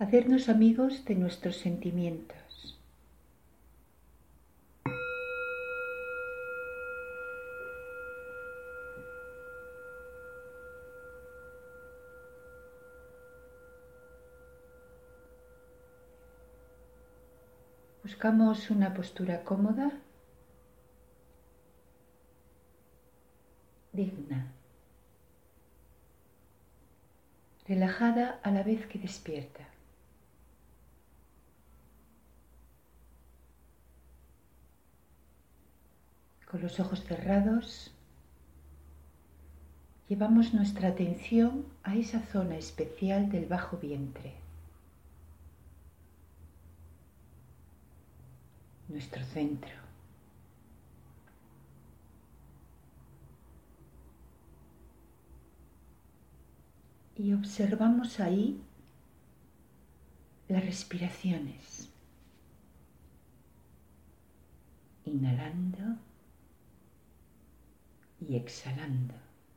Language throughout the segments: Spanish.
Hacernos amigos de nuestros sentimientos. Buscamos una postura cómoda, digna, relajada a la vez que despierta. Con los ojos cerrados, llevamos nuestra atención a esa zona especial del bajo vientre, nuestro centro. Y observamos ahí las respiraciones, inhalando y exhalando.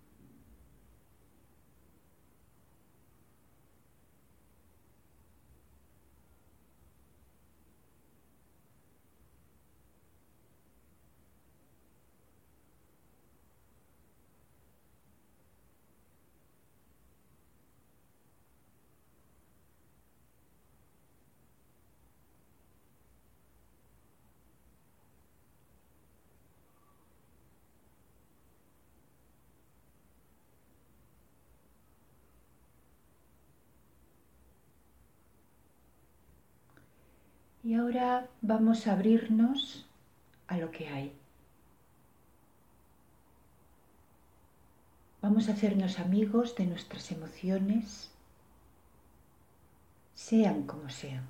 Y ahora vamos a abrirnos a lo que hay. Vamos a hacernos amigos de nuestras emociones, sean como sean.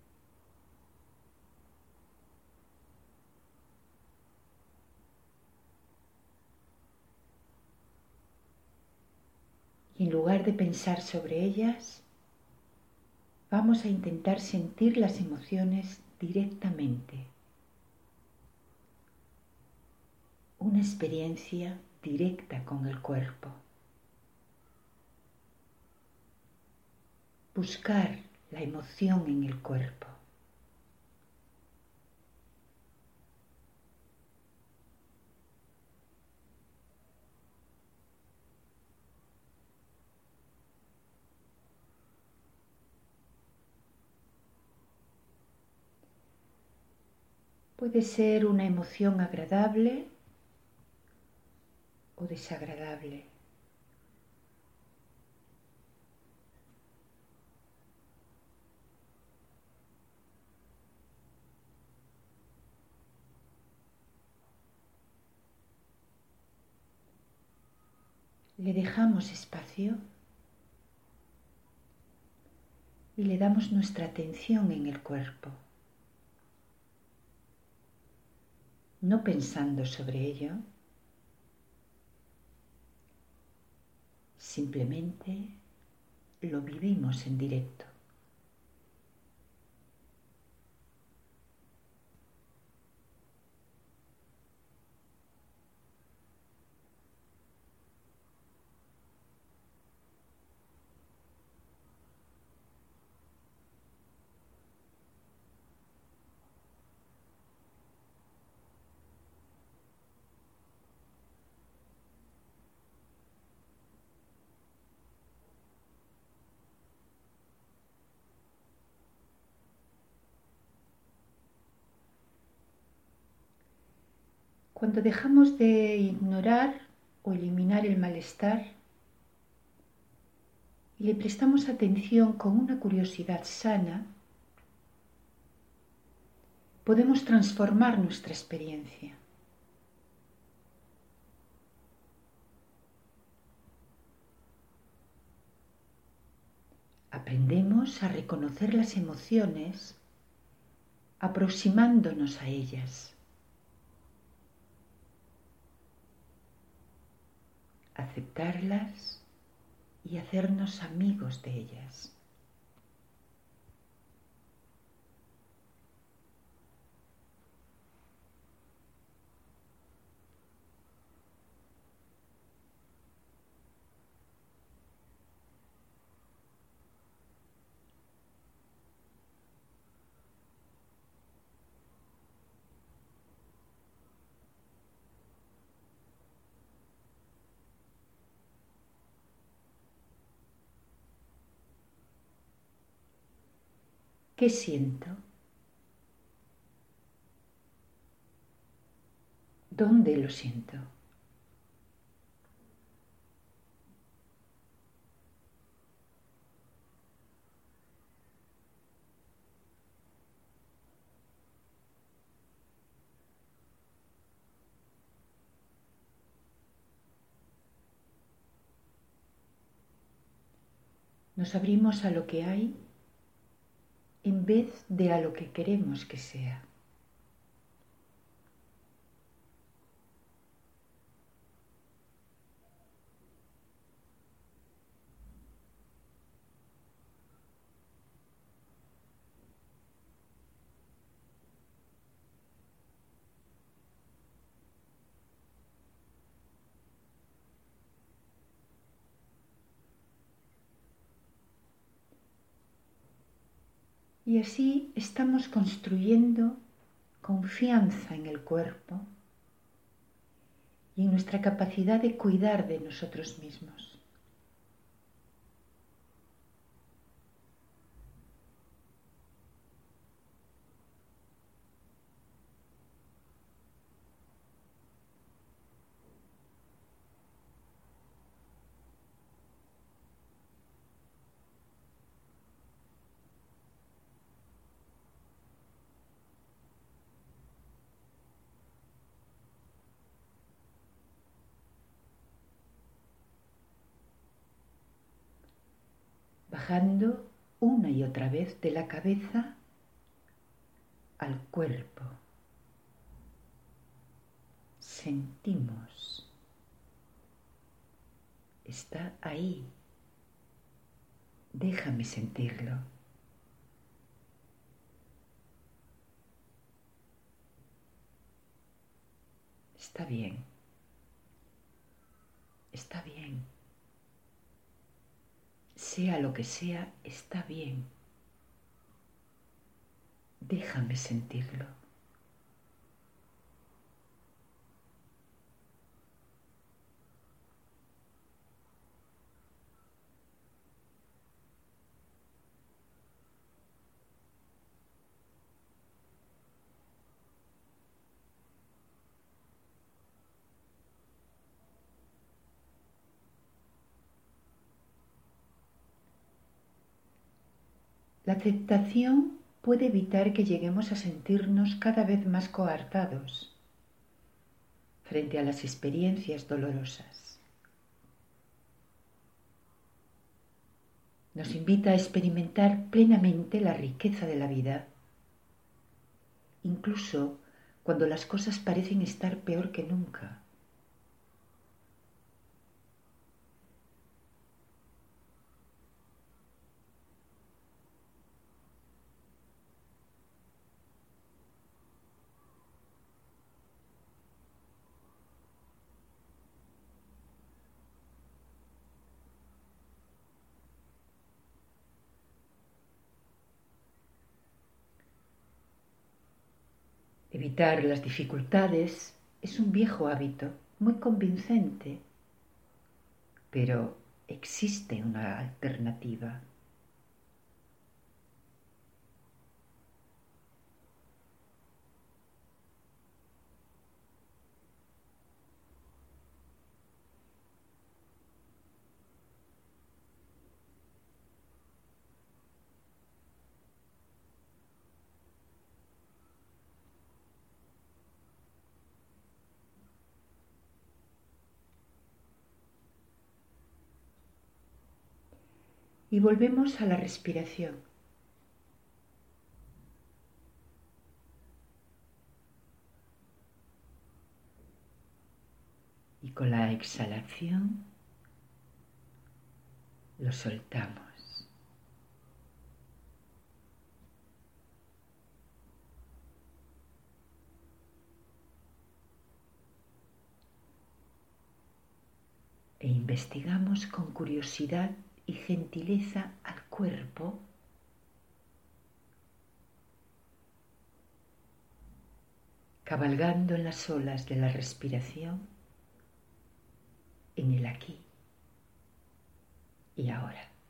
Y en lugar de pensar sobre ellas, vamos a intentar sentir las emociones directamente. Una experiencia directa con el cuerpo. Buscar la emoción en el cuerpo. Puede ser una emoción agradable o desagradable. Le dejamos espacio y le damos nuestra atención en el cuerpo, no pensando sobre ello, simplemente lo vivimos en directo. Cuando dejamos de ignorar o eliminar el malestar y le prestamos atención con una curiosidad sana, podemos transformar nuestra experiencia. Aprendemos a reconocer las emociones aproximándonos a ellas, aceptarlas y hacernos amigos de ellas. ¿Qué siento? ¿Dónde lo siento? Nos abrimos a lo que hay en vez de a lo que queremos que sea. Y así estamos construyendo confianza en el cuerpo y en nuestra capacidad de cuidar de nosotros mismos. Bajando una y otra vez de la cabeza al cuerpo. Sentimos. Está ahí. Déjame sentirlo. Está bien. Está bien. Sea lo que sea, está bien. Déjame sentirlo. La aceptación puede evitar que lleguemos a sentirnos cada vez más coartados frente a las experiencias dolorosas. Nos invita a experimentar plenamente la riqueza de la vida, incluso cuando las cosas parecen estar peor que nunca. Evitar las dificultades es un viejo hábito muy convincente, pero existe una alternativa. Y volvemos a la respiración. Y con la exhalación lo soltamos. E investigamos con curiosidad y gentileza al cuerpo, cabalgando en las olas de la respiración en el aquí y ahora.